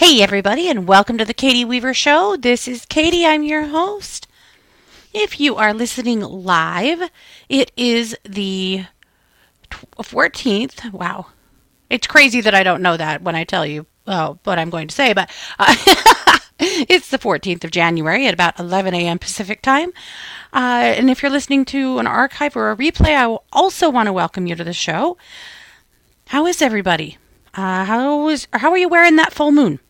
Hey, everybody, and welcome to the Katie Weaver Show. This is Katie. I'm your host. If you are listening live, it is the 14th. Wow. It's crazy that I don't know that when I tell you what I'm going to say, but it's the 14th of January at about 11 a.m. Pacific time. And if you're listening to an archive or a replay, I will also want to welcome you to the show. How is everybody? How are you wearing that full moon?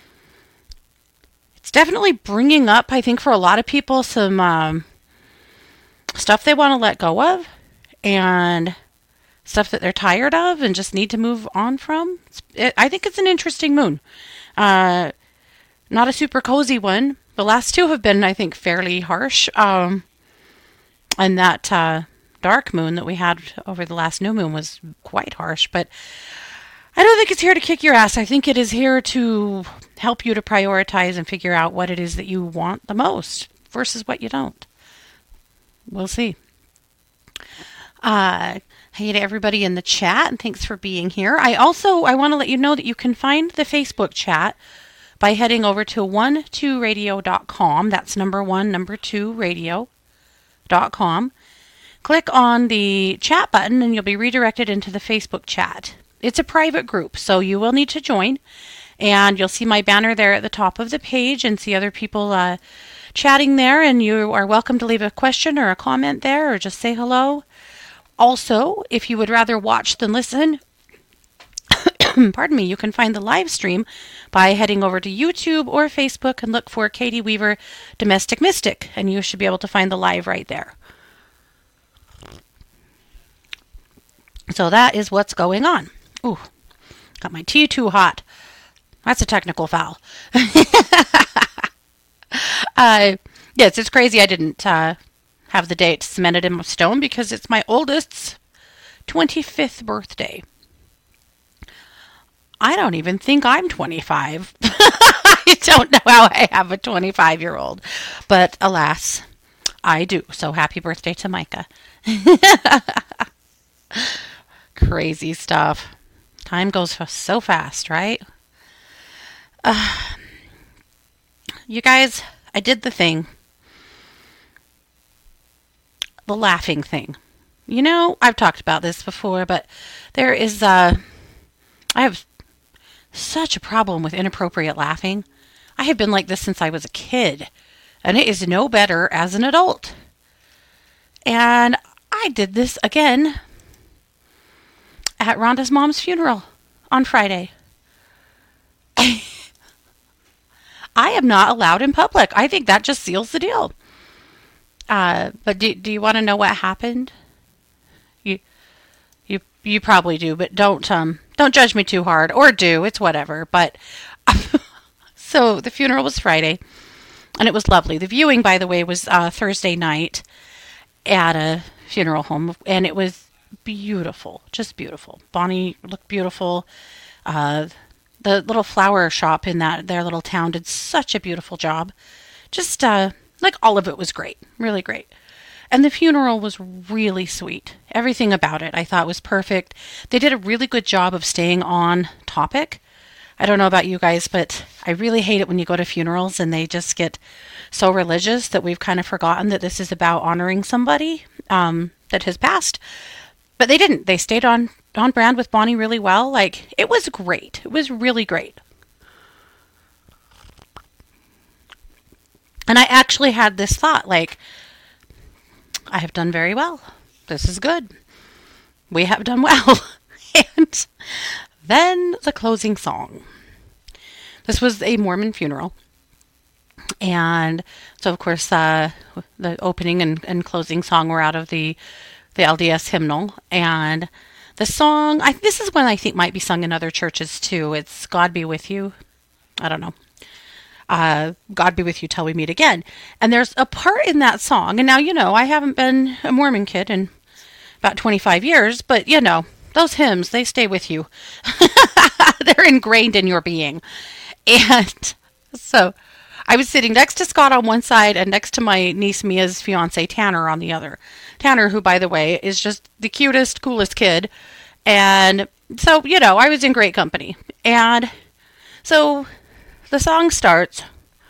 It's definitely bringing up, I think, for a lot of people, some stuff they want to let go of and stuff that they're tired of and just need to move on from. I think it's an interesting moon. Not a super cozy one. The last two have been, I think, fairly harsh. And that dark moon that we had over the last new moon was quite harsh, but I don't think it's here to kick your ass. I think it is here to help you to prioritize and figure out what it is that you want the most versus what you don't. We'll see. Hey to everybody in the chat, and thanks for being here. I want to let you know that you can find the Facebook chat by heading over to 12radio.com. That's number 2 radio.com. Click on the chat button and you'll be redirected into the Facebook chat. It's a private group, so you will need to join. And you'll see my banner there at the top of the page and see other people chatting there. And you are welcome to leave a question or a comment there or just say hello. Also, if you would rather watch than listen, pardon me, you can find the live stream by heading over to YouTube or Facebook and look for Katie Weaver Domestic Mystic. And you should be able to find the live right there. So that is what's going on. Ooh, got my tea too hot. That's a technical foul. Yes, it's crazy I didn't have the date cemented in stone because it's my oldest's 25th birthday. I don't even think I'm 25. I don't know how I have a 25-year-old. But alas, I do. So happy birthday to Micah. Crazy stuff. Time goes so fast, right? You guys, I did the thing. The laughing thing. You know, I've talked about this before, but there is, I have such a problem with inappropriate laughing. I have been like this since I was a kid, and it is no better as an adult. And I did this again at Rhonda's mom's funeral on Friday. I am not allowed in public. I think that just seals the deal. But do you want to know what happened? You probably do, but don't judge me too hard, or do. It's whatever. But so the funeral was Friday, and it was lovely. The viewing, by the way, was Thursday night at a funeral home, and it was beautiful, just beautiful. Bonnie looked beautiful. The little flower shop in their little town did such a beautiful job. Just like all of it was great, really great. And the funeral was really sweet. Everything about it I thought was perfect. They did a really good job of staying on topic. I don't know about you guys, but I really hate it when you go to funerals and they just get so religious that we've kind of forgotten that this is about honoring somebody that has passed. But they didn't. They stayed on brand with Bonnie really well. Like, it was great. It was really great. And I actually had this thought, like, I have done very well. This is good. We have done well. And then the closing song. This was a Mormon funeral. And so, of course, the opening and closing song were out of the LDS hymnal, and the song, this is one I think might be sung in other churches too. It's God Be With You. I don't know. God Be With You Till We Meet Again. And there's a part in that song, and now, you know, I haven't been a Mormon kid in about 25 years, but, you know, those hymns, they stay with you. They're ingrained in your being. And so I was sitting next to Scott on one side and next to my niece Mia's fiance Tanner on the other. Tanner, who, by the way, is just the cutest, coolest kid. And so, you know, I was in great company. And so the song starts,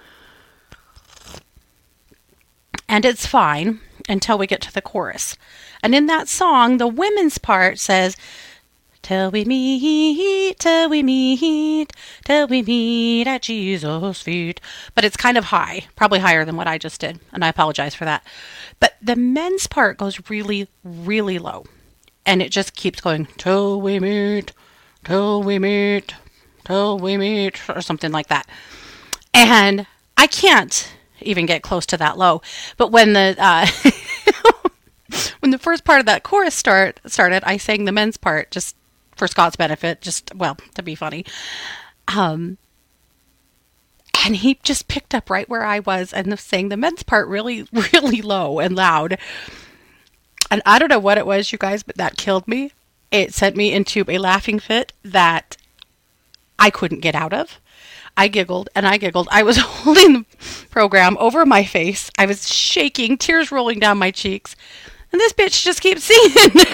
and it's fine until we get to the chorus. And in that song, the women's part says, till we meet, till we meet, till we meet at Jesus' feet. But it's kind of high, probably higher than what I just did, and I apologize for that. But the men's part goes really, really low. And it just keeps going, till we meet, till we meet, till we meet, or something like that. And I can't even get close to that low. But when the when the first part of that chorus started, I sang the men's part just for Scott's benefit, just, well, to be funny. And he just picked up right where I was and sang the men's part really, really low and loud. And I don't know what it was, you guys, but that killed me. It sent me into a laughing fit that I couldn't get out of. I giggled and I giggled. I was holding the program over my face. I was shaking, tears rolling down my cheeks. And this bitch just keeps singing.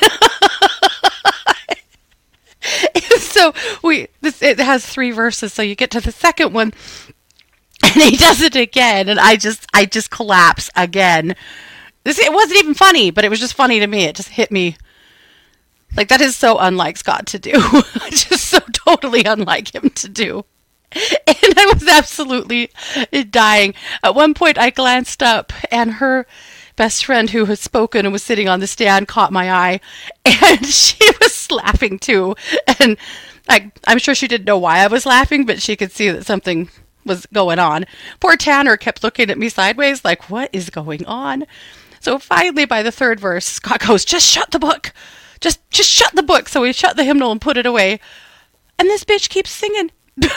So it has 3 verses. So you get to the second one and he does it again. And I just collapse again. It wasn't even funny, but it was just funny to me. It just hit me. Like, that is so unlike Scott to do. Just so totally unlike him to do. And I was absolutely dying. At one point, I glanced up, and her best friend who had spoken and was sitting on the stand caught my eye, and she was laughing too. And I'm sure she didn't know why I was laughing, but she could see that something was going on. Poor Tanner kept looking at me sideways like, what is going on? So finally, by the 3rd verse, Scott goes, just shut the book. Just shut the book. So we shut the hymnal and put it away. And this bitch keeps singing.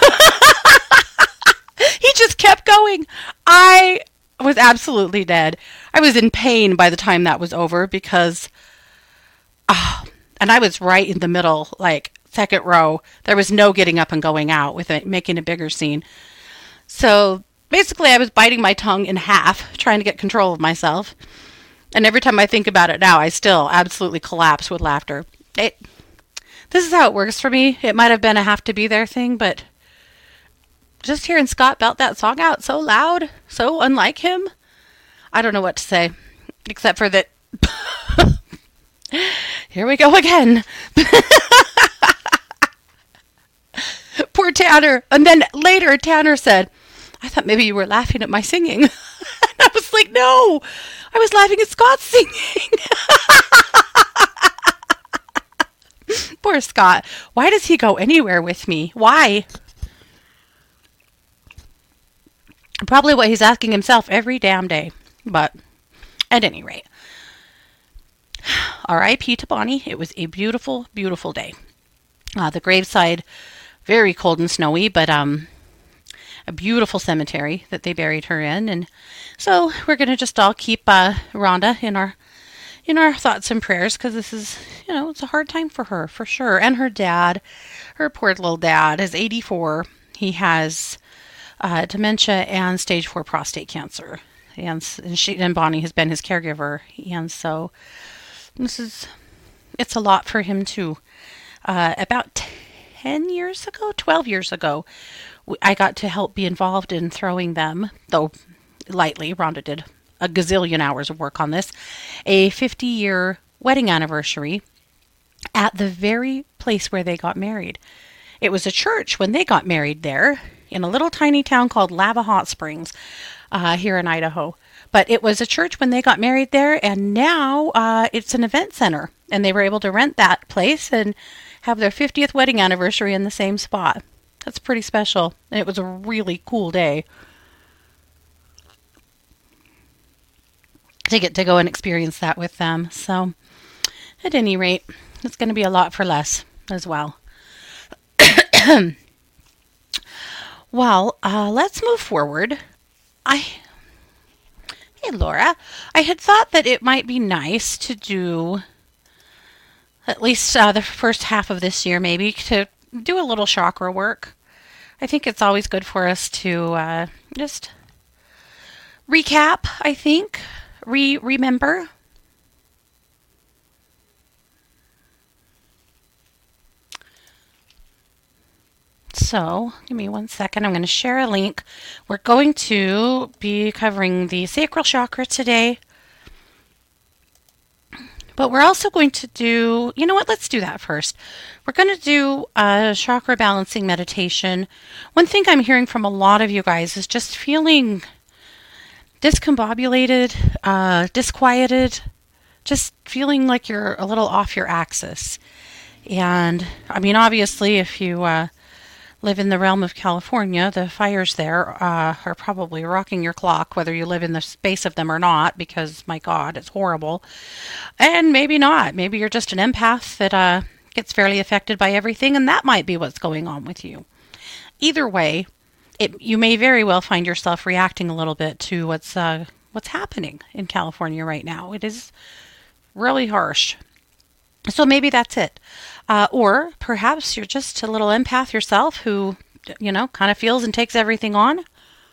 He just kept going. I was absolutely dead. I was in pain by the time that was over because, and I was right in the middle, like 2nd row. There was no getting up and going out with it, making a bigger scene. So basically I was biting my tongue in half, trying to get control of myself. And every time I think about it now, I still absolutely collapse with laughter. This is how it works for me. It might have been a have to be there thing, but just hearing Scott belt that song out so loud, so unlike him, I don't know what to say, except for that. Here we go again. Poor Tanner. And then later Tanner said, I thought maybe you were laughing at my singing. And I was like, no, I was laughing at Scott's singing. Poor Scott. Why does he go anywhere with me? Why? Probably what he's asking himself every damn day. But at any rate, R.I.P. to Bonnie. It was a beautiful, beautiful day. The graveside, very cold and snowy, but a beautiful cemetery that they buried her in. And so we're going to just all keep Rhonda in our thoughts and prayers, because this is, it's a hard time for her, for sure. And her dad, her poor little dad, is 84. He has dementia and stage 4 prostate cancer. And Bonnie has been his caregiver. And so it's a lot for him too. About 12 years ago, I got to help be involved in throwing them, though lightly. Rhonda did a gazillion hours of work on this, a 50-year wedding anniversary at the very place where they got married. It was a church when they got married there in a little tiny town called Lava Hot Springs here in Idaho. But it was a church when they got married there, and now it's an event center. And they were able to rent that place and have their 50th wedding anniversary in the same spot. That's pretty special. And it was a really cool day to get to go and experience that with them. So at any rate, it's going to be a lot for less as well. Well, let's move forward. Hey, Laura, I had thought that it might be nice to do at least the first half of this year, maybe, to do a little chakra work. I think it's always good for us to just recap, I think, remember. So, give me 1 second. I'm going to share a link. We're going to be covering the sacral chakra today, but we're also going to do, you know what, let's do that first. We're going to do a chakra balancing meditation. One thing I'm hearing from a lot of you guys is just feeling discombobulated, disquieted, just feeling like you're a little off your axis. And I mean, obviously, if you live in the realm of California, the fires there are probably rocking your clock, whether you live in the space of them or not, because my God, it's horrible. And maybe not. Maybe you're just an empath that gets fairly affected by everything, and that might be what's going on with you. Either way, you may very well find yourself reacting a little bit to what's happening in California right now. It is really harsh. So maybe that's it. Or perhaps you're just a little empath yourself who, kind of feels and takes everything on.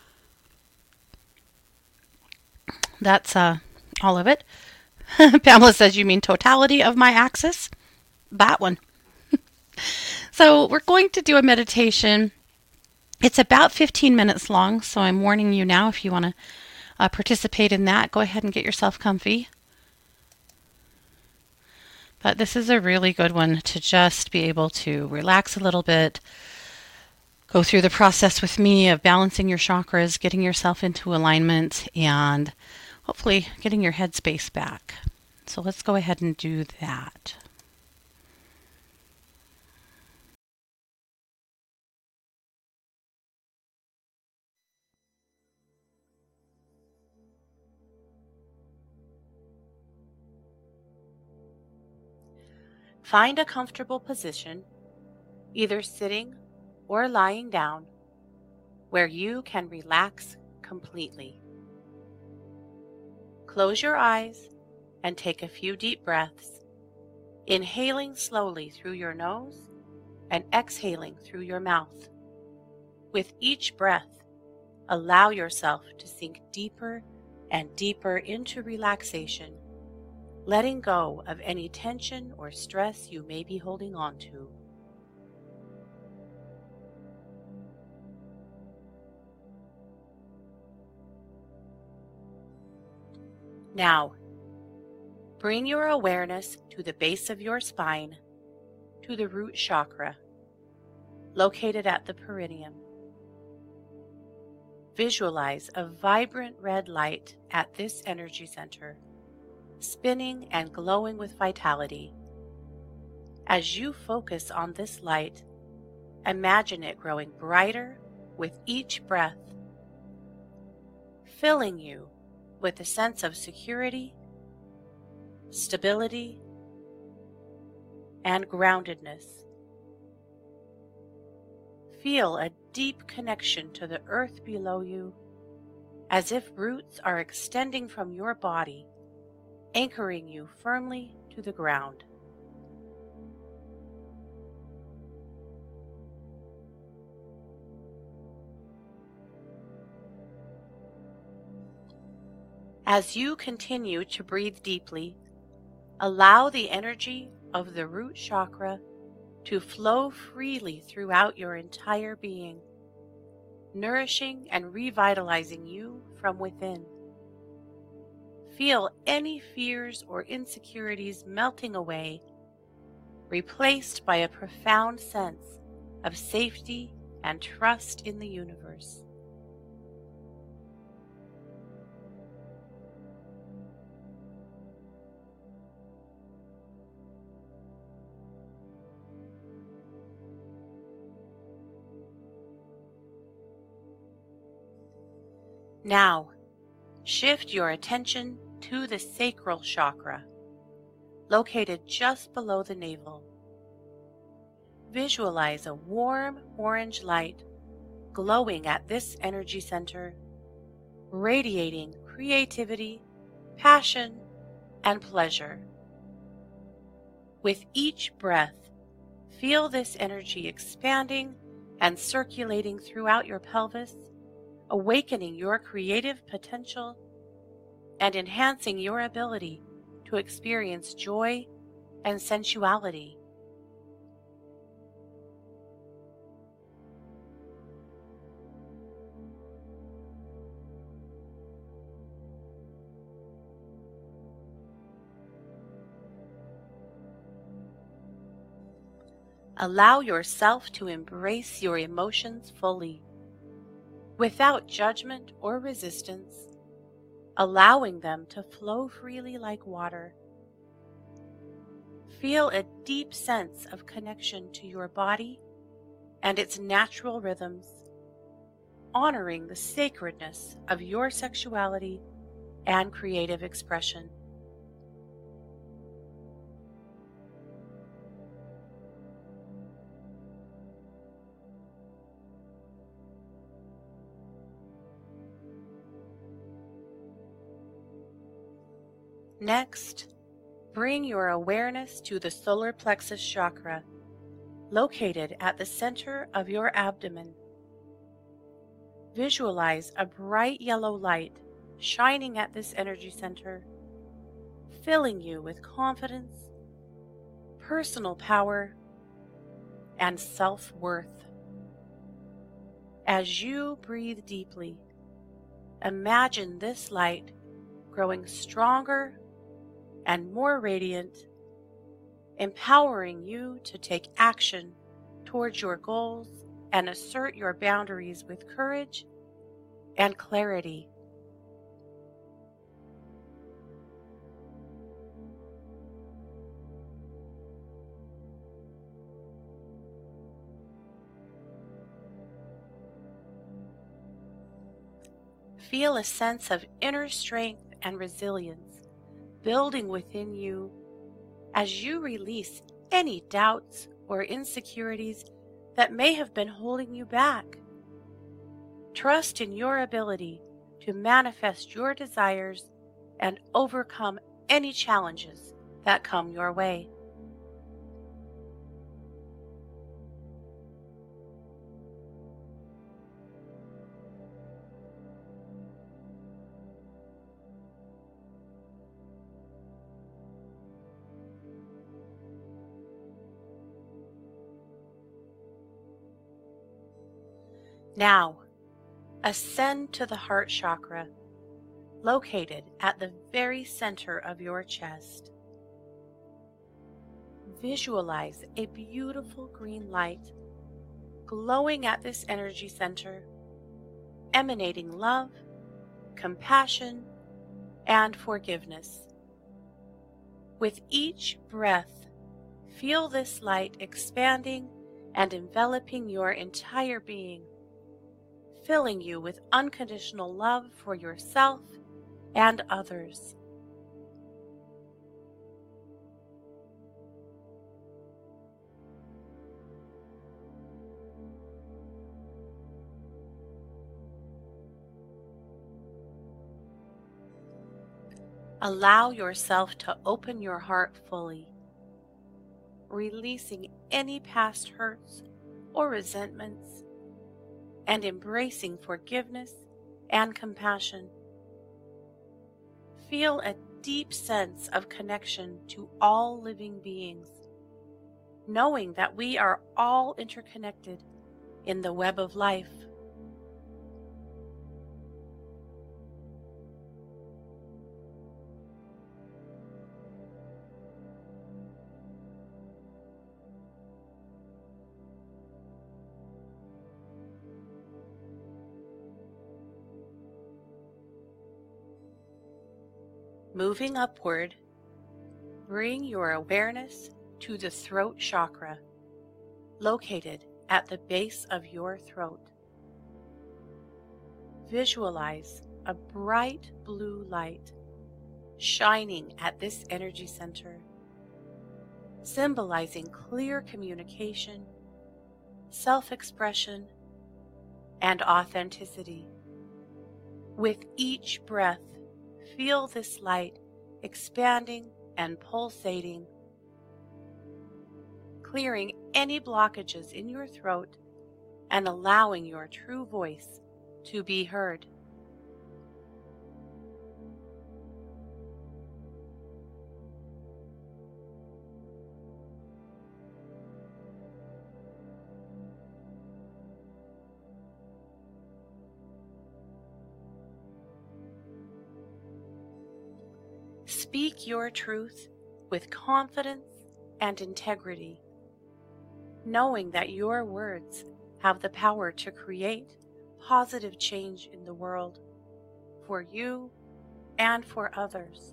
That's all of it. Pamela says, you mean totality of my axis? That one. So we're going to do a meditation. It's about 15 minutes long, so I'm warning you now if you want to participate in that, go ahead and get yourself comfy. But this is a really good one to just be able to relax a little bit, go through the process with me of balancing your chakras, getting yourself into alignment, and hopefully getting your headspace back. So let's go ahead and do that. Find a comfortable position, either sitting or lying down, where you can relax completely. Close your eyes and take a few deep breaths, inhaling slowly through your nose and exhaling through your mouth. With each breath, allow yourself to sink deeper and deeper into relaxation, letting go of any tension or stress you may be holding on to. Now, bring your awareness to the base of your spine, to the root chakra, located at the perineum. Visualize a vibrant red light at this energy center, spinning and glowing with vitality. As you focus on this light, imagine it growing brighter with each breath, filling you with a sense of security, stability, and groundedness. Feel a deep connection to the earth below you, as if roots are extending from your body, anchoring you firmly to the ground. As you continue to breathe deeply, allow the energy of the root chakra to flow freely throughout your entire being, nourishing and revitalizing you from within. Feel any fears or insecurities melting away, replaced by a profound sense of safety and trust in the universe. Now, shift your attention to the sacral chakra, located just below the navel. Visualize a warm orange light glowing at this energy center, radiating creativity, passion, and pleasure. With each breath, feel this energy expanding and circulating throughout your pelvis, awakening your creative potential and enhancing your ability to experience joy and sensuality. Allow yourself to embrace your emotions fully, without judgment or resistance, allowing them to flow freely like water. Feel a deep sense of connection to your body and its natural rhythms, honoring the sacredness of your sexuality and creative expression. Next, bring your awareness to the solar plexus chakra, located at the center of your abdomen. Visualize a bright yellow light shining at this energy center, filling you with confidence, personal power, and self-worth. As you breathe deeply, imagine this light growing stronger and more radiant, empowering you to take action towards your goals and assert your boundaries with courage and clarity. Feel a sense of inner strength and resilience building within you as you release any doubts or insecurities that may have been holding you back. Trust in your ability to manifest your desires and overcome any challenges that come your way. Now, ascend to the heart chakra, located at the very center of your chest. Visualize a beautiful green light glowing at this energy center, emanating love, compassion, and forgiveness. With each breath, feel this light expanding and enveloping your entire being, filling you with unconditional love for yourself and others. Allow yourself to open your heart fully, releasing any past hurts or resentments, and embracing forgiveness and compassion. Feel a deep sense of connection to all living beings, knowing that we are all interconnected in the web of life. Moving upward, bring your awareness to the throat chakra, located at the base of your throat. Visualize a bright blue light shining at this energy center, symbolizing clear communication, self-expression, and authenticity. With each breath, feel this light expanding and pulsating, clearing any blockages in your throat and allowing your true voice to be heard. Speak your truth with confidence and integrity, knowing that your words have the power to create positive change in the world for you and for others.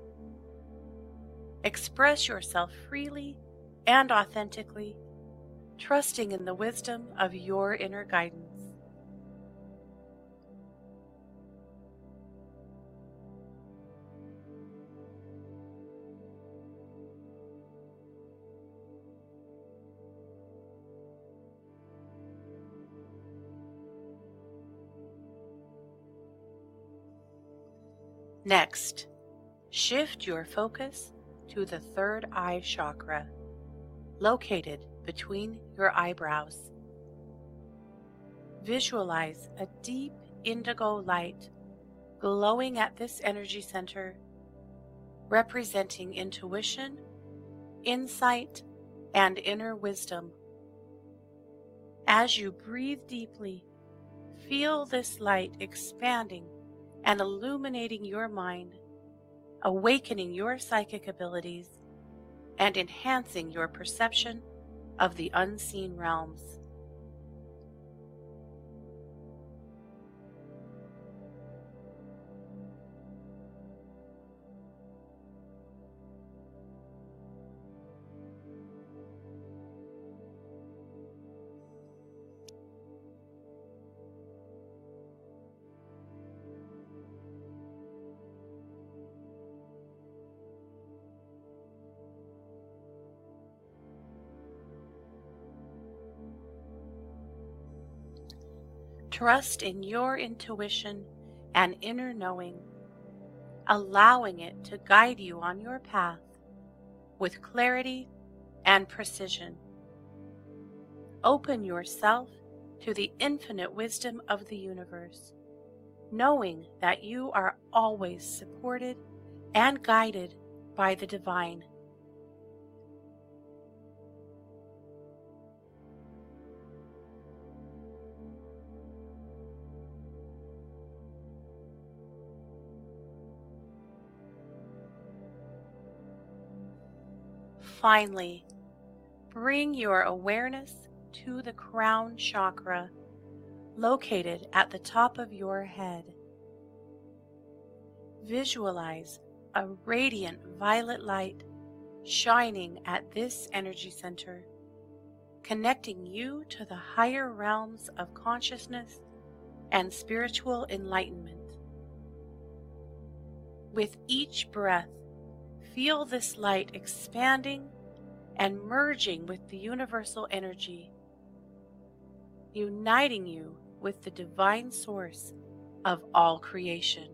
Express yourself freely and authentically, trusting in the wisdom of your inner guidance. Next, shift your focus to the third eye chakra, located between your eyebrows. Visualize a deep indigo light glowing at this energy center, representing intuition, insight, and inner wisdom. As you breathe deeply, feel this light expanding and illuminating your mind, awakening your psychic abilities, and enhancing your perception of the unseen realms. Trust in your intuition and inner knowing, allowing it to guide you on your path with clarity and precision. Open yourself to the infinite wisdom of the universe, knowing that you are always supported and guided by the divine. Finally, bring your awareness to the crown chakra, located at the top of your head. Visualize a radiant violet light shining at this energy center, connecting you to the higher realms of consciousness and spiritual enlightenment. With each breath, feel this light expanding and merging with the universal energy, uniting you with the divine source of all creation.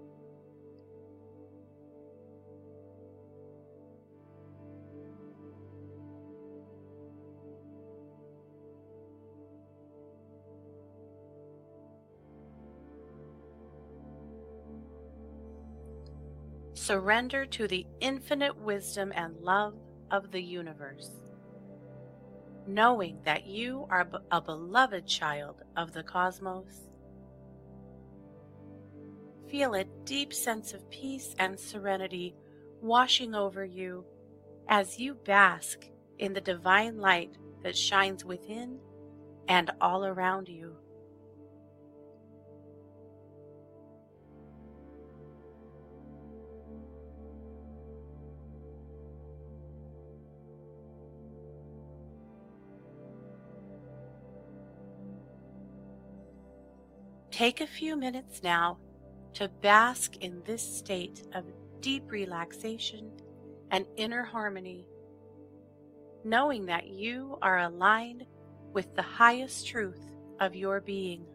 Surrender to the infinite wisdom and love of the universe, knowing that you are a beloved child of the cosmos. Feel a deep sense of peace and serenity washing over you as you bask in the divine light that shines within and all around you. Take a few minutes now to bask in this state of deep relaxation and inner harmony, knowing that you are aligned with the highest truth of your being.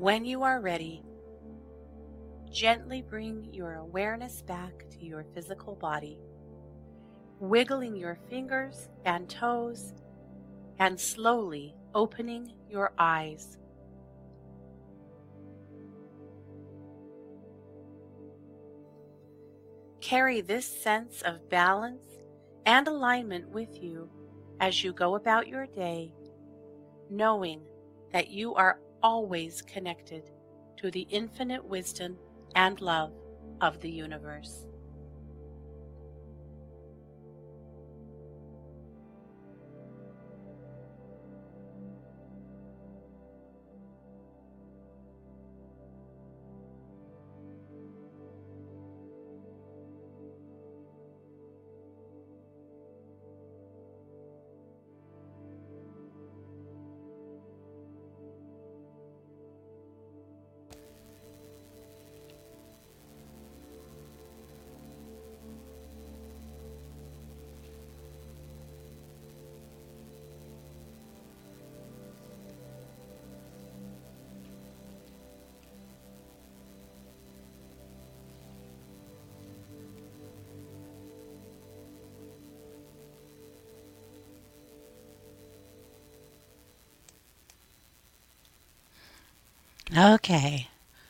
When you are ready, gently bring your awareness back to your physical body, wiggling your fingers and toes and slowly opening your eyes. Carry this sense of balance and alignment with you as you go about your day, knowing that you are always connected to the infinite wisdom and love of the universe. Okay.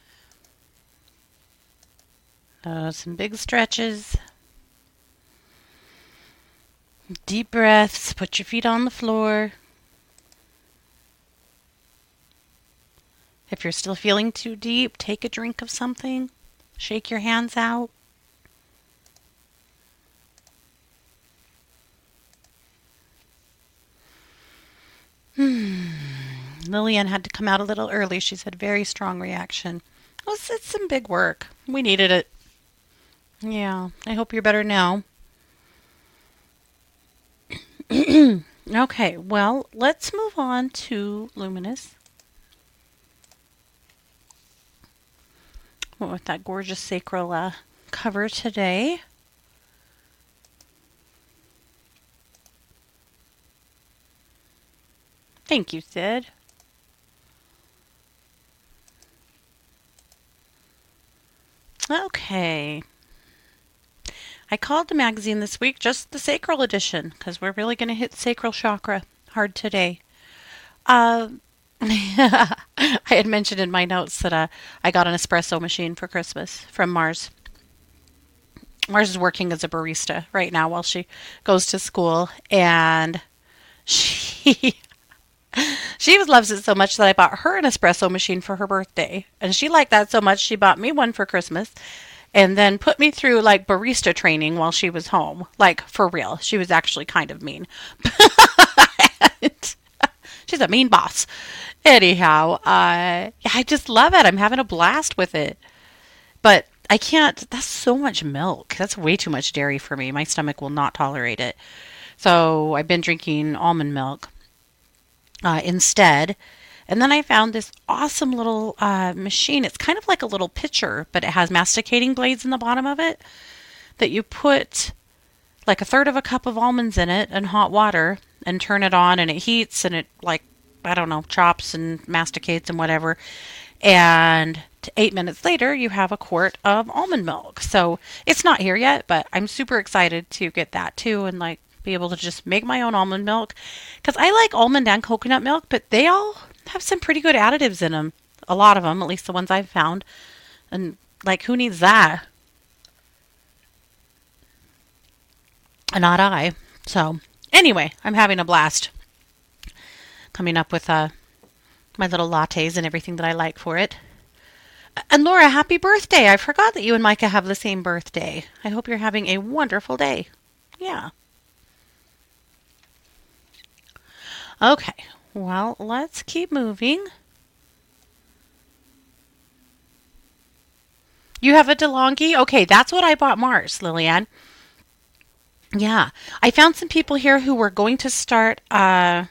Some big stretches, deep breaths. Put your feet on the floor. If you're still feeling too deep, take a drink of something. Shake your hands out. Lillian had to come out a little early. She's had a very strong reaction. It's some big work. We needed it. Yeah, I hope you're better now. Okay, well, let's move on to Luminous. With that gorgeous sacral cover today. Thank you, Sid. Okay. I called the magazine this week just the sacral edition because we're really going to hit sacral chakra hard today. I had mentioned in my notes that I got an espresso machine for Christmas from Mars. Mars is working as a barista right now while she goes to school, and she loves it so much that I bought her an espresso machine for her birthday, and she liked that so much she bought me one for Christmas, and then put me through like barista training while she was home, like for real. She was actually kind of mean. She's a mean boss. Anyhow, I just love it. I'm having a blast with it. But I can't, that's so much milk. That's way too much dairy for me. My stomach will not tolerate it. So I've been drinking almond milk instead. And then I found this awesome little machine. It's kind of like a little pitcher, but it has masticating blades in the bottom of it that you put like a third of a cup of almonds in it in hot water and turn it on, and it heats, and it, like, I don't know, chops and masticates and whatever. And 8 minutes later, you have a quart of almond milk. So it's not here yet, but I'm super excited to get that too, and like be able to just make my own almond milk. Because I like almond and coconut milk, but they all have some pretty good additives in them. A lot of them, at least the ones I've found. And like, who needs that? Not I. So anyway, I'm having a blast coming up with my little lattes and everything that I like for it. And Laura, happy birthday. I forgot that you and Micah have the same birthday. I hope you're having a wonderful day. Yeah. Okay. Well, let's keep moving. You have a DeLonghi? Okay, that's what I bought Mars, Lillian. Yeah. I found some people here who were going to start I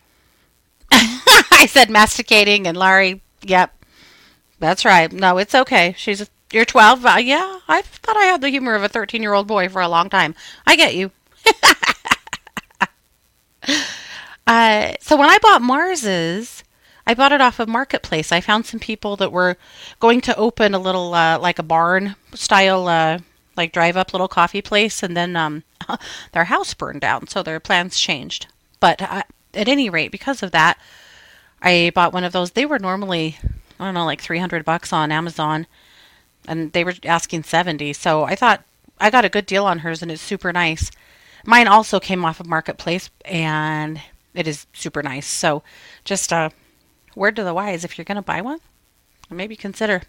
said masticating, and Larry, yep. That's right. No, it's okay. You're 12. Yeah, I thought I had the humor of a 13-year-old boy for a long time. I get you. So when I bought Mars's, I bought it off of Marketplace. I found some people that were going to open a little, like a barn style, like drive up little coffee place, and then their house burned down, so their plans changed. But at any rate, because of that, I bought one of those. They were normally, I don't know, like $300 on Amazon, and they were asking 70. So I thought I got a good deal on hers, and it's super nice. Mine also came off of Marketplace, and it is super nice. So just word to the wise, if you're going to buy one, maybe consider.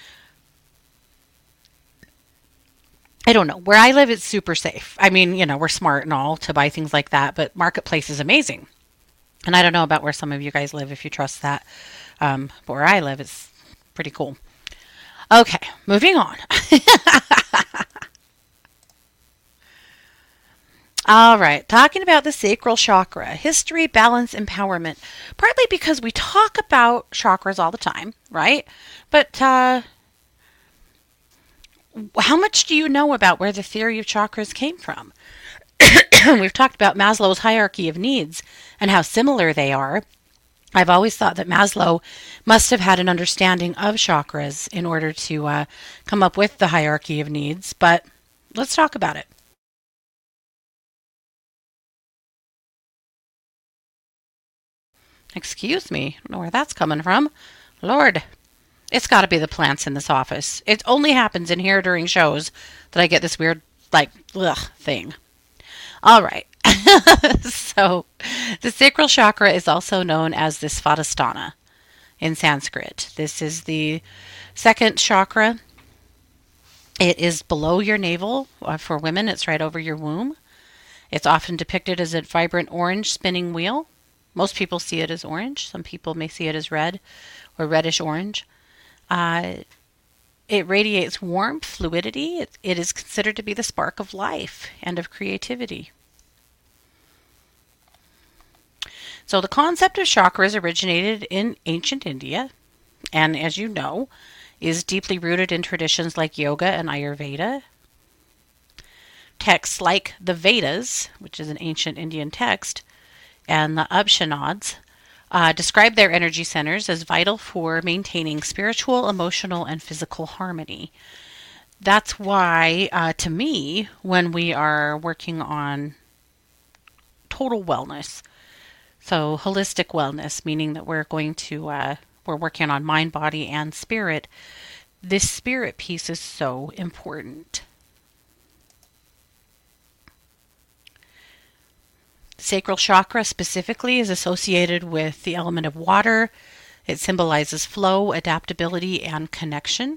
I don't know. Where I live, it's super safe. I mean, we're smart and all to buy things like that, but Marketplace is amazing. And I don't know about where some of you guys live, if you trust that. But where I live, it's pretty cool. Okay, moving on. All right, talking about the sacral chakra, history, balance, empowerment. Partly because we talk about chakras all the time, right? But how much do you know about where the theory of chakras came from? We've talked about Maslow's hierarchy of needs and how similar they are. I've always thought that Maslow must have had an understanding of chakras in order to come up with the hierarchy of needs, but let's talk about it. Excuse me, I don't know where that's coming from. Lord, it's got to be the plants in this office. It only happens in here during shows that I get this weird, like, ugh thing. All right. So, the sacral chakra is also known as the Svadhisthana in Sanskrit. This is the second chakra. It is below your navel. For women, it's right over your womb. It's often depicted as a vibrant orange spinning wheel. Most people see it as orange. Some people may see it as red or reddish orange. It radiates warmth, fluidity. It is considered to be the spark of life and of creativity. So the concept of chakras originated in ancient India, and as you know, is deeply rooted in traditions like yoga and Ayurveda. Texts like the Vedas, which is an ancient Indian text, and the Upanishads describe their energy centers as vital for maintaining spiritual, emotional, and physical harmony. That's why, to me, when we are working on total wellness, so holistic wellness, meaning that we're working on mind, body, and spirit, this spirit piece is so important. Sacral chakra specifically is associated with the element of water. It symbolizes flow, adaptability, and connection.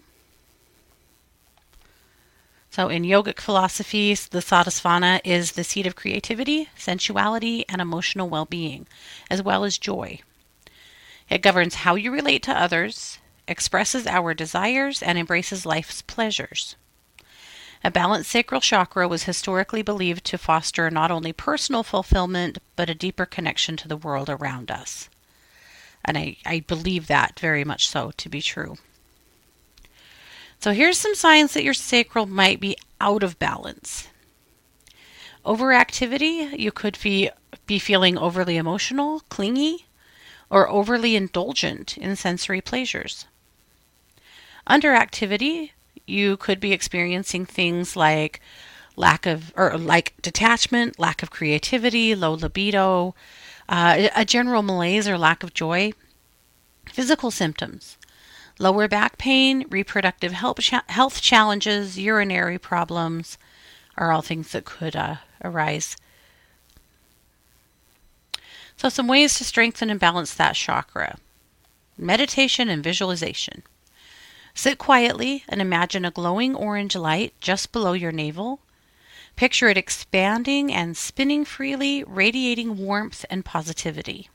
So in yogic philosophies, the Svadhisthana is the seat of creativity, sensuality, and emotional well-being, as well as joy. It governs how you relate to others, expresses our desires, and embraces life's pleasures. A balanced sacral chakra was historically believed to foster not only personal fulfillment, but a deeper connection to the world around us. And I believe that very much so to be true. So here's some signs that your sacral might be out of balance. Overactivity, you could be feeling overly emotional, clingy, or overly indulgent in sensory pleasures. Underactivity, you could be experiencing things like detachment, lack of creativity, low libido, a general malaise or lack of joy. Physical symptoms: lower back pain, reproductive health challenges, urinary problems are all things that could arise. So some ways to strengthen and balance that chakra: meditation and visualization. Sit quietly and imagine a glowing orange light just below your navel. Picture it expanding and spinning freely, radiating warmth and positivity.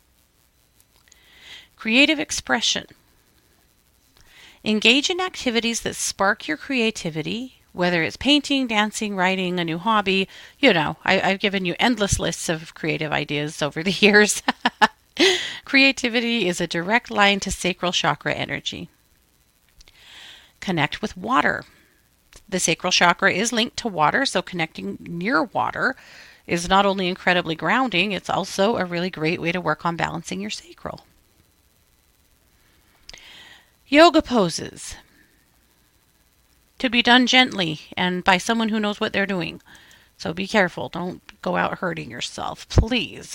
Creative expression. Engage in activities that spark your creativity, whether it's painting, dancing, writing, a new hobby. I've given you endless lists of creative ideas over the years. Creativity is a direct line to sacral chakra energy. Connect with water. The sacral chakra is linked to water, so connecting near water is not only incredibly grounding, it's also a really great way to work on balancing your sacral. Yoga poses, to be done gently and by someone who knows what they're doing. So be careful. Don't go out hurting yourself, please.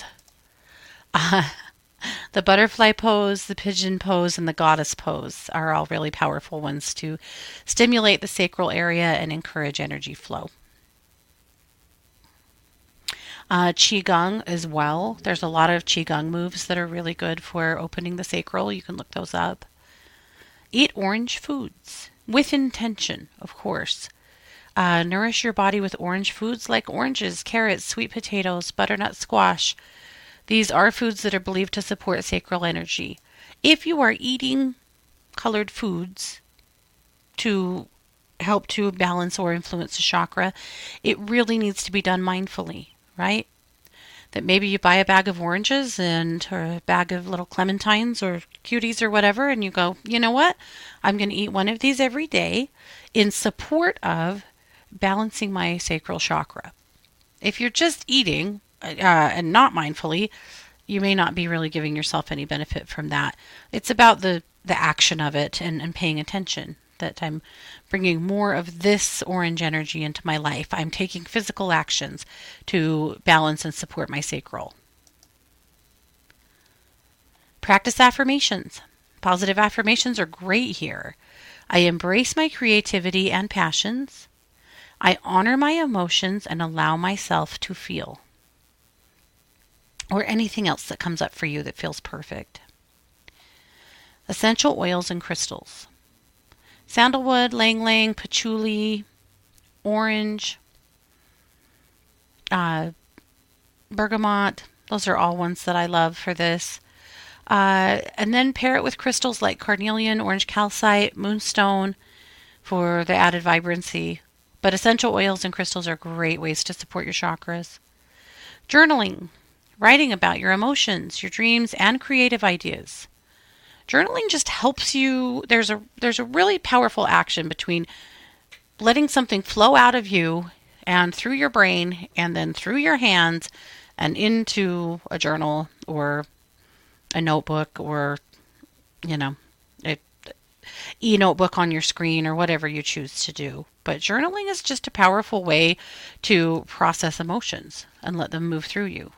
The butterfly pose, the pigeon pose, and the goddess pose are all really powerful ones to stimulate the sacral area and encourage energy flow. Qigong as well. There's a lot of Qigong moves that are really good for opening the sacral. You can look those up. Eat orange foods with intention, of course. Nourish your body with orange foods like oranges, carrots, sweet potatoes, butternut squash. These are foods that are believed to support sacral energy. If you are eating colored foods to help to balance or influence the chakra, it really needs to be done mindfully, right? That maybe you buy a bag of oranges or a bag of little clementines or cuties or whatever, and you go, you know what? I'm going to eat one of these every day in support of balancing my sacral chakra. If you're just eating and not mindfully, you may not be really giving yourself any benefit from that. It's about the action of it and paying attention, that I'm bringing more of this orange energy into my life. I'm taking physical actions to balance and support my sacral. Practice affirmations. Positive affirmations are great here. I embrace my creativity and passions. I honor my emotions and allow myself to feel. Or anything else that comes up for you that feels perfect. Essential oils and crystals. Sandalwood, ylang ylang, patchouli, orange, bergamot. Those are all ones that I love for this. And then pair it with crystals like carnelian, orange calcite, moonstone for the added vibrancy. But essential oils and crystals are great ways to support your chakras. Journaling. Writing about your emotions, your dreams, and creative ideas. Journaling just helps you. There's a really powerful action between letting something flow out of you and through your brain and then through your hands and into a journal or a notebook or, a e-notebook on your screen or whatever you choose to do. But journaling is just a powerful way to process emotions and let them move through you.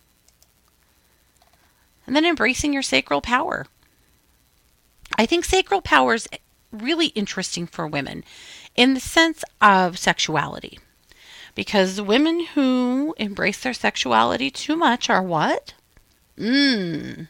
And then embracing your sacral power. I think sacral power is really interesting for women in the sense of sexuality. Because women who embrace their sexuality too much are what? Sluts,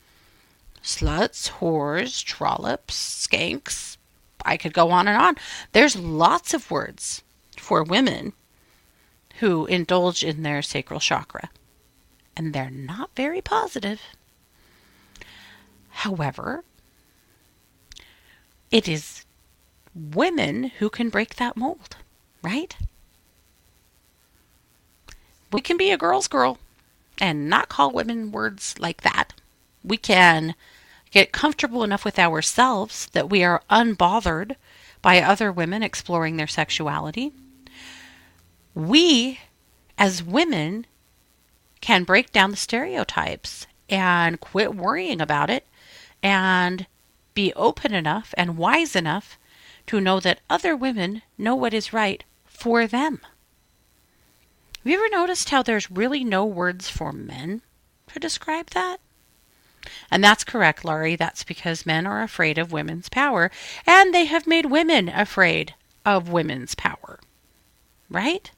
whores, trollops, skanks. I could go on and on. There's lots of words for women who indulge in their sacral chakra. And they're not very positive. However, it is women who can break that mold, right? We can be a girl's girl and not call women words like that. We can get comfortable enough with ourselves that we are unbothered by other women exploring their sexuality. We, as women, can break down the stereotypes and quit worrying about it and be open enough and wise enough to know that other women know what is right for them. Have you ever noticed how there's really no words for men to describe that? And that's correct, Laurie. That's because men are afraid of women's power, and they have made women afraid of women's power. Right?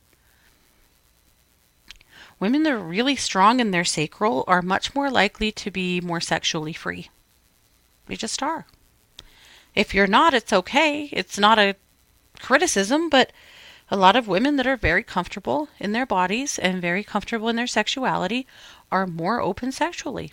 Women that are really strong in their sacral are much more likely to be more sexually free. They just are. If you're not, it's okay. It's not a criticism, but a lot of women that are very comfortable in their bodies and very comfortable in their sexuality are more open sexually.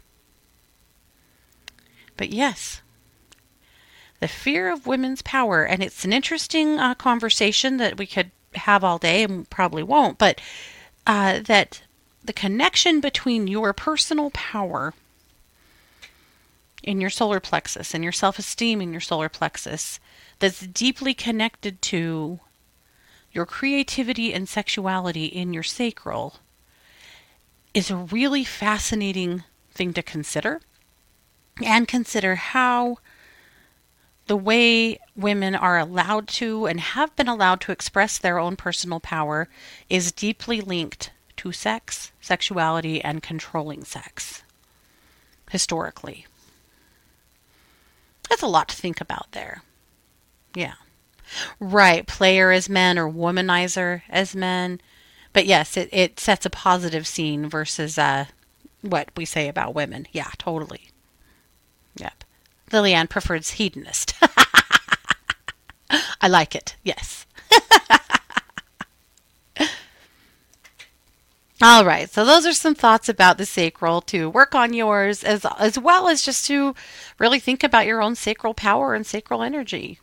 But yes, the fear of women's power, and it's an interesting conversation that we could have all day and probably won't, but that the connection between your personal power in your solar plexus and your self-esteem in your solar plexus that's deeply connected to your creativity and sexuality in your sacral is a really fascinating thing to consider, and consider how the way women are allowed to and have been allowed to express their own personal power is deeply linked to sex, sexuality, and controlling sex, historically. That's a lot to think about there. Yeah. Right. Player as men or womanizer as men. But yes, it sets a positive scene versus what we say about women. Yeah, totally. Yep. Lillian prefers hedonist. I like it. Yes. All right. So those are some thoughts about the sacral to work on yours as well as just to really think about your own sacral power and sacral energy.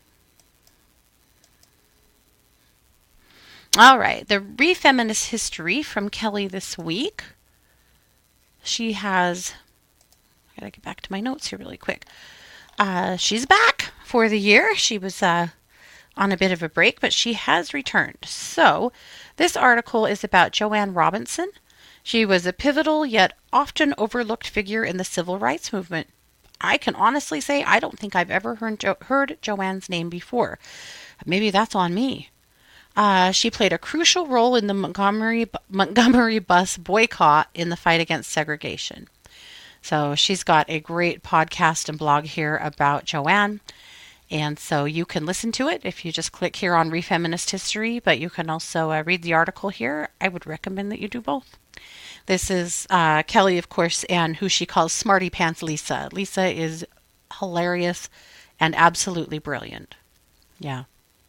All right. The Refeminist History from Kelly this week. She has, I gotta get back to my notes here really quick. She's back for the year. She was on a bit of a break, but she has returned. So this article is about Joanne Robinson. She was a pivotal yet often overlooked figure in the civil rights movement. I can honestly say I don't think I've ever heard Joanne's name before. Maybe that's on me. She played a crucial role in the Montgomery bus boycott in the fight against segregation. So she's got a great podcast and blog here about Joanne. And so you can listen to it if you just click here on Refeminist History, but you can also read the article here. I would recommend that you do both. This is Kelly, of course, and who she calls Smarty Pants Lisa. Lisa is hilarious and absolutely brilliant. Yeah.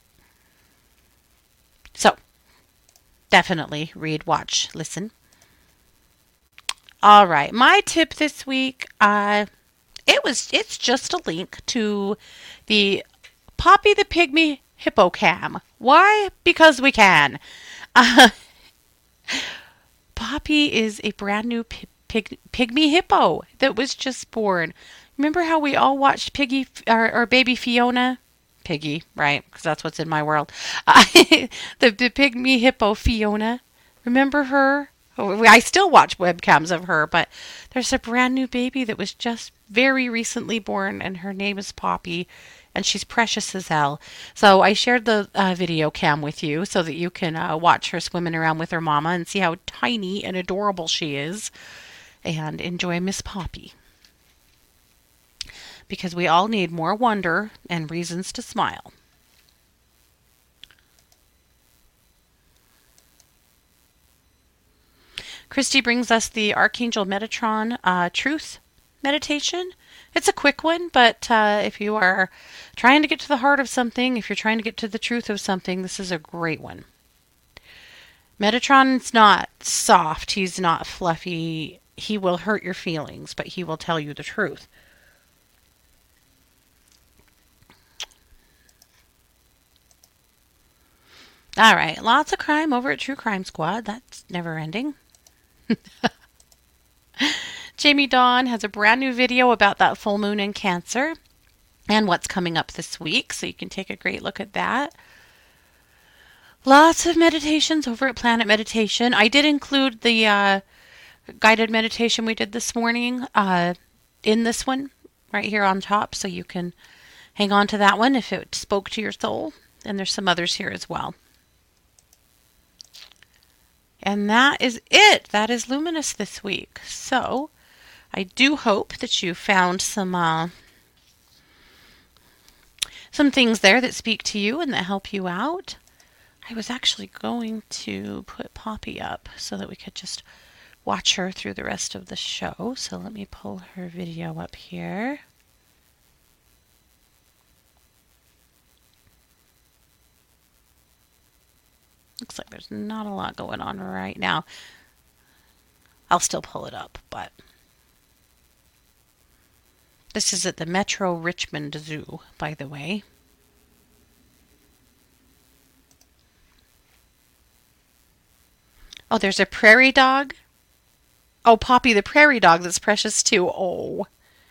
So, definitely read, watch, listen. All right, my tip this week, it's just a link to the Poppy the Pygmy Hippo Cam. Why? Because we can. Poppy is a brand new pygmy hippo that was just born. Remember how we all watched Piggy or baby Fiona? Piggy, right? Because that's what's in my world. The pygmy hippo Fiona. Remember her? I still watch webcams of her, but there's a brand new baby that was just very recently born, and her name is Poppy, and she's precious as hell. So I shared the video cam with you so that you can watch her swimming around with her mama and see how tiny and adorable she is, and enjoy Miss Poppy. Because we all need more wonder and reasons to smile. Christy brings us the Archangel Metatron Truth meditation. It's a quick one, but if you are trying to get to the heart of something, if you're trying to get to the truth of something, this is a great one. Metatron's not soft. He's not fluffy. He will hurt your feelings, but he will tell you the truth. All right, lots of crime over at True Crime Squad. That's never ending. Jamie Dawn has a brand new video about that full moon in Cancer and what's coming up this week, so you can take a great look at that. Lots of meditations over at Planet Meditation. I did include the guided meditation we did this morning in this one right here on top, so you can hang on to that one if it spoke to your soul. And there's some others here as well. And that is it. That is Luminous this week. So I do hope that you found some things there that speak to you and that help you out. I was actually going to put Poppy up so that we could just watch her through the rest of the show. So let me pull her video up here. Looks like there's not a lot going on right now. I'll still pull it up, but this is at the Metro Richmond Zoo, by the way. Oh, there's a prairie dog. Oh, Poppy the prairie dog that's precious too. Oh.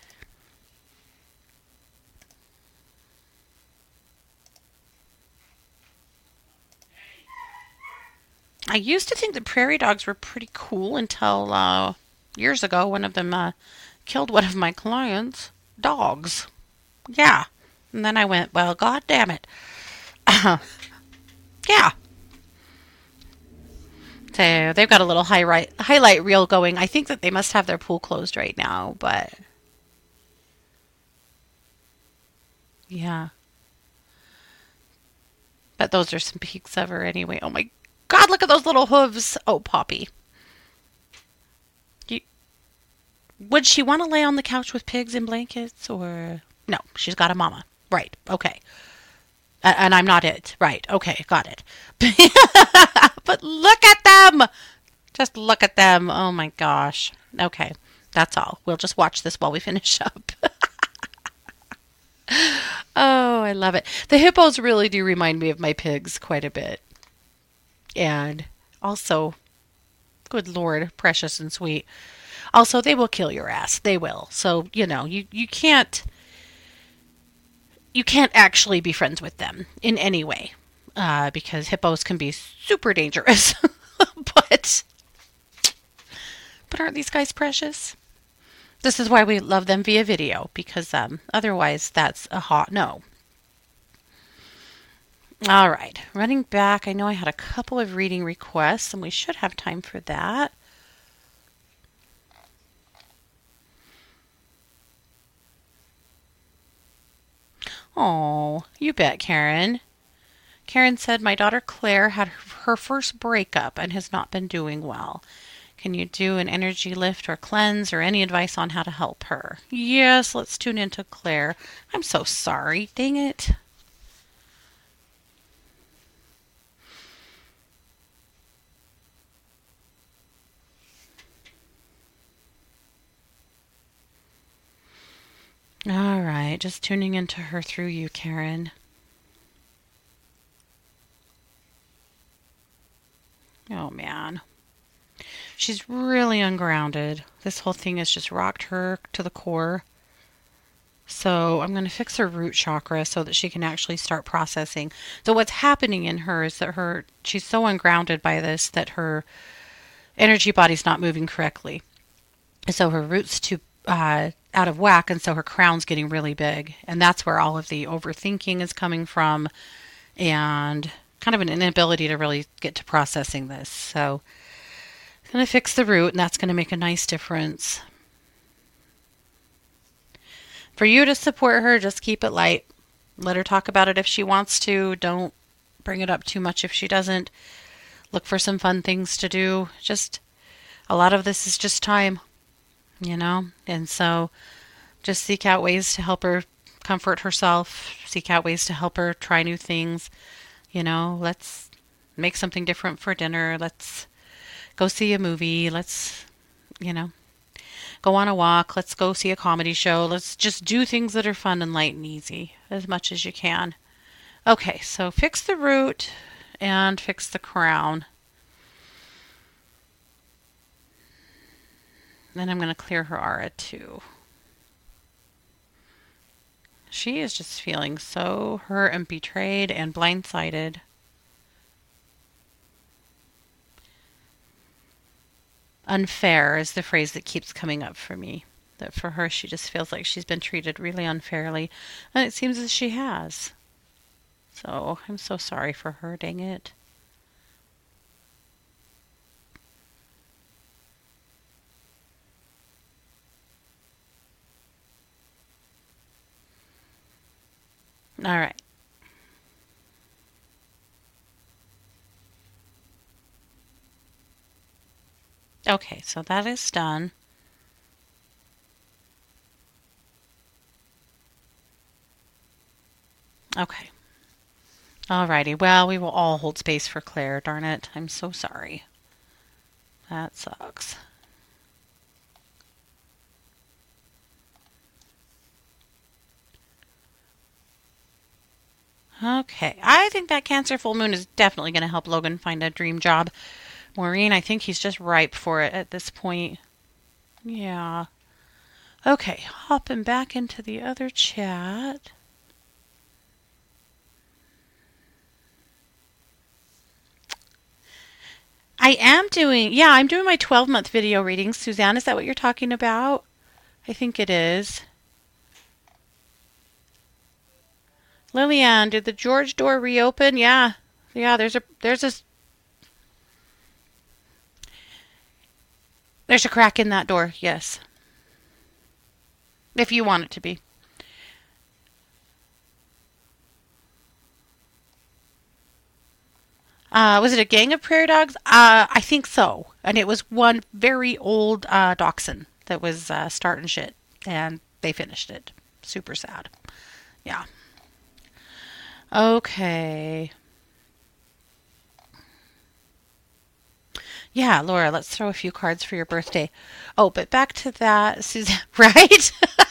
I used to think that prairie dogs were pretty cool until years ago one of them killed one of my clients' dogs. Yeah, And then I went, well, God damn it. Yeah. So they've got a little highlight reel going. I think that they must have their pool closed right now, but yeah. But those are some peaks of her anyway. Oh my God, look at those little hooves. Oh, Poppy. You, would she want to lay on the couch with pigs and blankets or no? She's got a mama. Right. Okay. And I'm not it. Right. Okay. Got it. But look at them. Just look at them. Oh my gosh. Okay. That's all. We'll just watch this while we finish up. Oh, I love it. The hippos really do remind me of my pigs quite a bit. And also, good Lord, precious and sweet. Also, they will kill your ass. They will. So, you can't actually be friends with them in any way. Because hippos can be super dangerous. but aren't these guys precious? This is why we love them via video, because otherwise that's a hot no. All right, running back, I know I had a couple of reading requests, and we should have time for that. Oh, you bet, Karen. Karen said, my daughter Claire had her first breakup and has not been doing well. Can you do an energy lift or cleanse or any advice on how to help her? Yes, let's tune into Claire. I'm so sorry. Dang it. All right, just tuning into her through you, Karen. Oh, man. She's really ungrounded. This whole thing has just rocked her to the core. So I'm going to fix her root chakra so that she can actually start processing. So what's happening in her is that she's so ungrounded by this that her energy body's not moving correctly. So her root's too out of whack, and so her crown's getting really big. And that's where all of the overthinking is coming from and kind of an inability to really get to processing this. So I'm going to fix the root, and that's going to make a nice difference. For you to support her, just keep it light. Let her talk about it if she wants to. Don't bring it up too much if she doesn't. Look for some fun things to do. Just a lot of this is just time, And so just seek out ways to help her comfort herself. Seek out ways to help her try new things. Let's make something different for dinner. Let's go see a movie. Let's, go on a walk. Let's go see a comedy show. Let's just do things that are fun and light and easy as much as you can. Okay, so fix the root and fix the crown. Then I'm going to clear her aura too. She is just feeling so hurt and betrayed and blindsided. Unfair is the phrase that keeps coming up for me. That for her, she just feels like she's been treated really unfairly. And it seems as she has. So I'm so sorry for her, dang it. All right. Okay, so that is done. Okay. Alrighty. Well, we will all hold space for Claire. Darn it. I'm so sorry. That sucks. Okay. I think that Cancer full moon is definitely going to help Logan find a dream job. Maureen, I think he's just ripe for it at this point. Yeah. Okay. Hopping back into the other chat. I'm doing my 12-month video readings. Suzanne, is that what you're talking about? I think it is. Lillian, did the George door reopen? Yeah. Yeah, there's a crack in that door. Yes. If you want it to be. Was it a gang of prairie dogs? I think so. And it was one very old dachshund that was starting shit, and they finished it. Super sad. Yeah. Okay. Yeah, Laura, let's throw a few cards for your birthday. Oh, but back to that, Susan, right?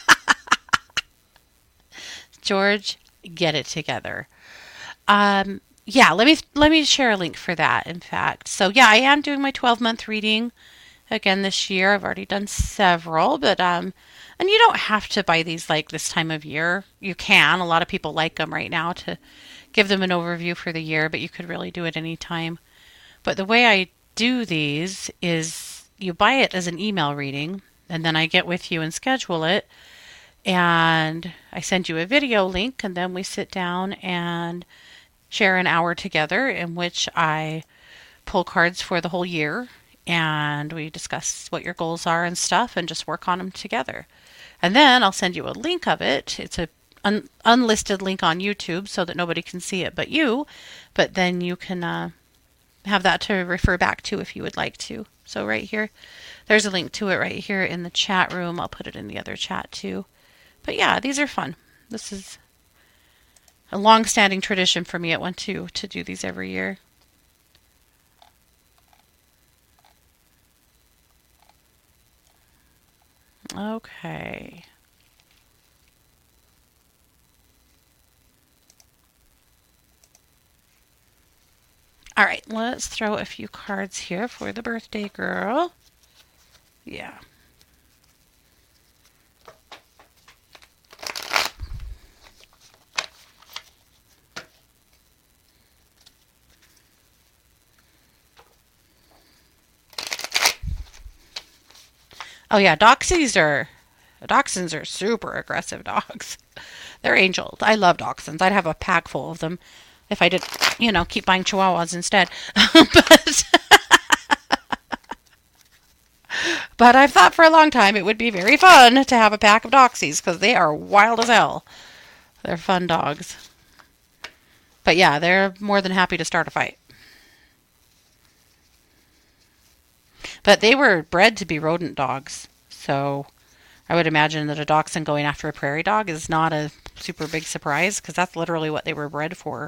George, get it together. Yeah, let me share a link for that, in fact. So yeah, I am doing my 12-month reading again this year. I've already done several, but and you don't have to buy these like this time of year. You can. A lot of people like them right now to give them an overview for the year, but you could really do it anytime. But the way I do these is you buy it as an email reading, and then I get with you and schedule it, and I send you a video link, and then we sit down and share an hour together in which I pull cards for the whole year and we discuss what your goals are and stuff and just work on them together. And then I'll send you a link of it. It's a unlisted link on YouTube so that nobody can see it but you, but then you can have that to refer back to if you would like to. So right here, there's a link to it right here in the chat room. I'll put it in the other chat too. But yeah, these are fun. This is a long-standing tradition for me at 1-2 to do these every year. Okay. All right, let's throw a few cards here for the birthday girl. Yeah. Oh yeah, dachshunds are super aggressive dogs. They're angels. I love dachshunds. I'd have a pack full of them if I did, keep buying chihuahuas instead. but but I've thought for a long time it would be very fun to have a pack of doxies because they are wild as hell. They're fun dogs. But yeah, they're more than happy to start a fight. But they were bred to be rodent dogs, so I would imagine that a dachshund going after a prairie dog is not a super big surprise because that's literally what they were bred for.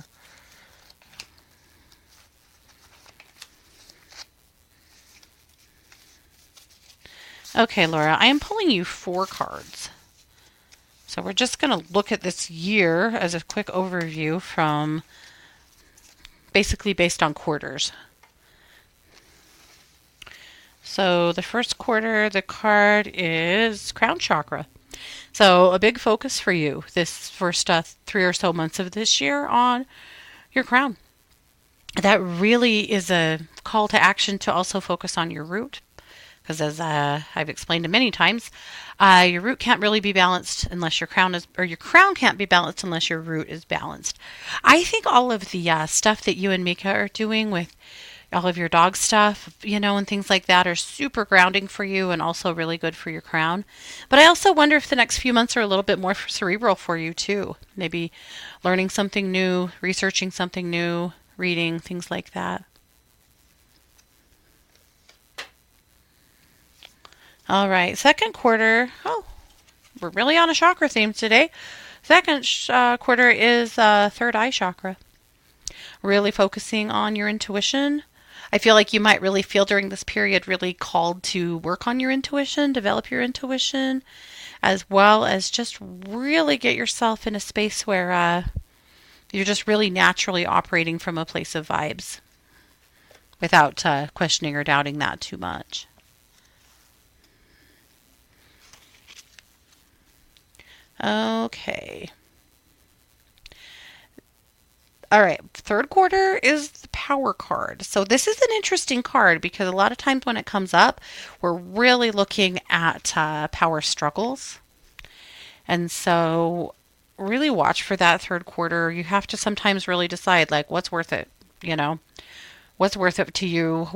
Okay, Laura, I am pulling you 4 cards. So we're just going to look at this year as a quick overview from basically based on quarters. So the first quarter, the card is Crown Chakra. So a big focus for you this first 3 or so months of this year on your crown. That really is a call to action to also focus on your root. Because as I've explained many times, your root can't really be balanced unless your crown is, or your crown can't be balanced unless your root is balanced. I think all of the stuff that you and Mika are doing with all of your dog stuff, and things like that are super grounding for you and also really good for your crown. But I also wonder if the next few months are a little bit more cerebral for you too. Maybe learning something new, researching something new, reading, things like that. All right, second quarter. Oh, we're really on a chakra theme today. Second quarter is third eye chakra. Really focusing on your intuition. I feel like you might really feel during this period really called to work on your intuition, develop your intuition, as well as just really get yourself in a space where you're just really naturally operating from a place of vibes without questioning or doubting that too much. Okay. All right, third quarter is the power card. So this is an interesting card because a lot of times when it comes up, we're really looking at power struggles. And so really watch for that third quarter. You have to sometimes really decide, like, what's worth it, you know? What's worth it to you?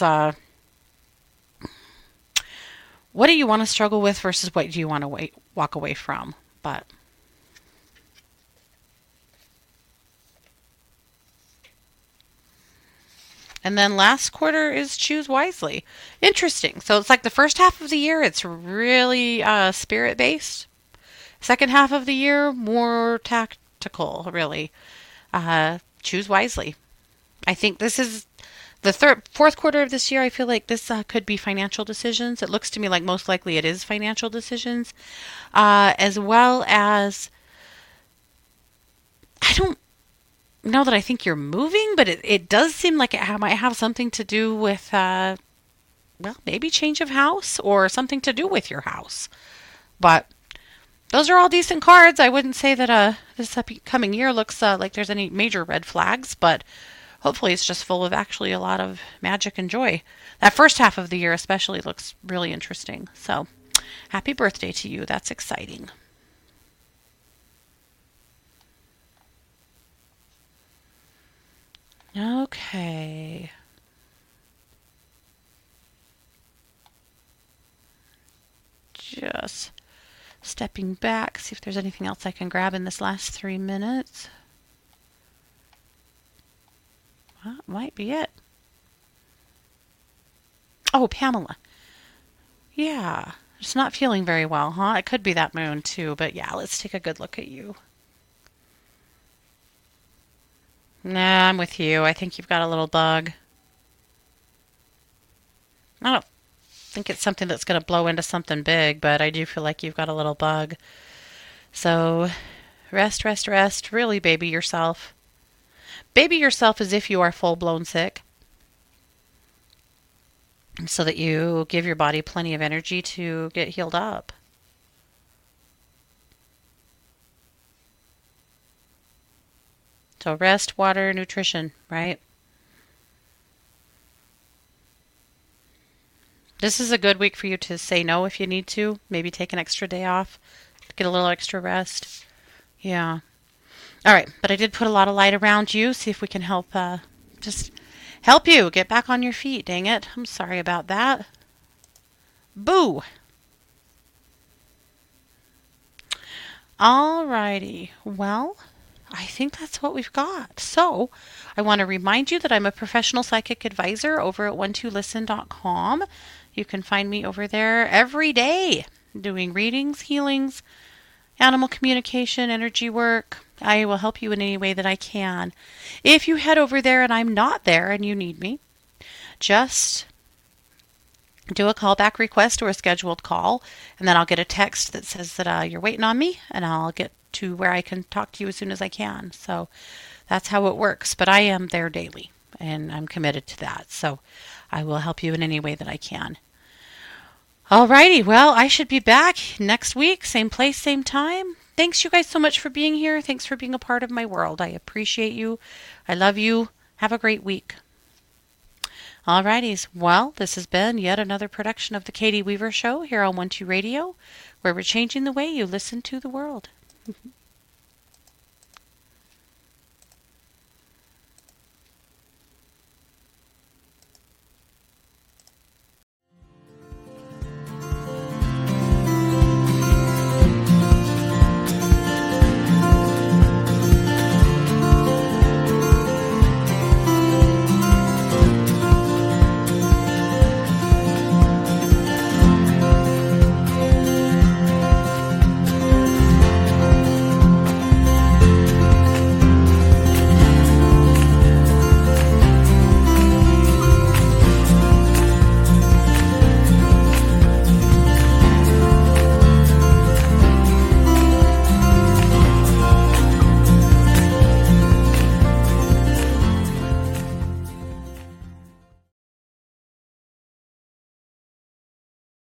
What do you want to struggle with versus what do you want to walk away from? But and then last quarter is choose wisely. Interesting. So it's like the first half of the year, it's really spirit based. Second half of the year, more tactical, really. Choose wisely. I think this is the fourth quarter of this year. I feel like this could be financial decisions. It looks to me like most likely it is financial decisions, as well as I don't know that I think you're moving, but it does seem like it might have something to do with, well, maybe change of house or something to do with your house. But those are all decent cards. I wouldn't say that this upcoming year looks like there's any major red flags, but hopefully it's just full of actually a lot of magic and joy. That first half of the year especially looks really interesting. So happy birthday to you. That's exciting. Okay. Just stepping back, see if there's anything else I can grab in this last 3 minutes. Well, that might be it. Oh, Pamela. Yeah. Just not feeling very well, huh? It could be that moon too, but yeah, let's take a good look at you. Nah, I'm with you. I think you've got a little bug. I don't think it's something that's going to blow into something big, but I do feel like you've got a little bug. So rest, rest, rest. Really baby yourself. Baby yourself as if you are full blown sick so that you give your body plenty of energy to get healed up. So rest, water, nutrition, right? This is a good week for you to say no if you need to. Maybe take an extra day off, get a little extra rest. Yeah. All right, but I did put a lot of light around you. See if we can help just help you get back on your feet. Dang it. I'm sorry about that. Boo. All righty. Well, I think that's what we've got. So, I want to remind you that I'm a professional psychic advisor over at one2listen.com. You can find me over there every day doing readings, healings, animal communication, energy work. I will help you in any way that I can. If you head over there and I'm not there and you need me, just do a callback request or a scheduled call, and then I'll get a text that says that you're waiting on me, and I'll get to where I can talk to you as soon as I can. So that's how it works. But I am there daily, and I'm committed to that. So I will help you in any way that I can. Alrighty, well, I should be back next week, same place, same time. Thanks you guys so much for being here. Thanks for being a part of my world. I appreciate you. I love you. Have a great week. Alrighties, well, this has been yet another production of the Katie Weaver Show here on 1-2 Radio, where we're changing the way you listen to the world.